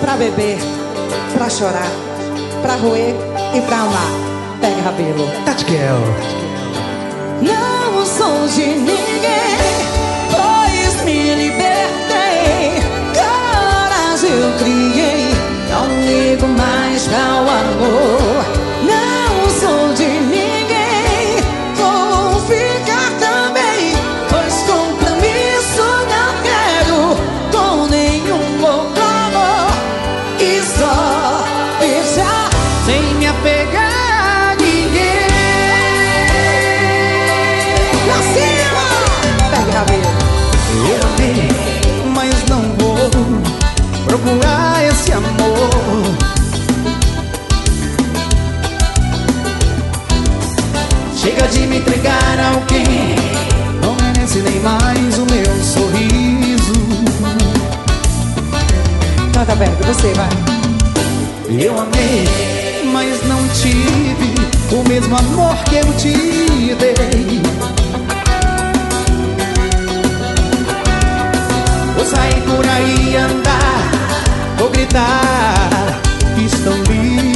pra beber, pra chorar, pra roer e pra amar. Pega, Rabelo. Tatiquel. Não sou de ninguém, pois me libertei. Coragem eu criei, não ligo mais para o amor. Não sou de ninguém, vou ficar também, pois compromisso não quero com nenhum outro amor. E só beijar sem me apegar a ninguém. Pra cima! Pega, Rabelo. Eu amei, mas não vou procurar esse amor. Chega de me entregar a alguém, não merece nem mais o meu sorriso. Canta, Berg, você vai. Eu amei, mas não tive o mesmo amor que eu te dei. Vou sair por aí andar, vou gritar que estou livre.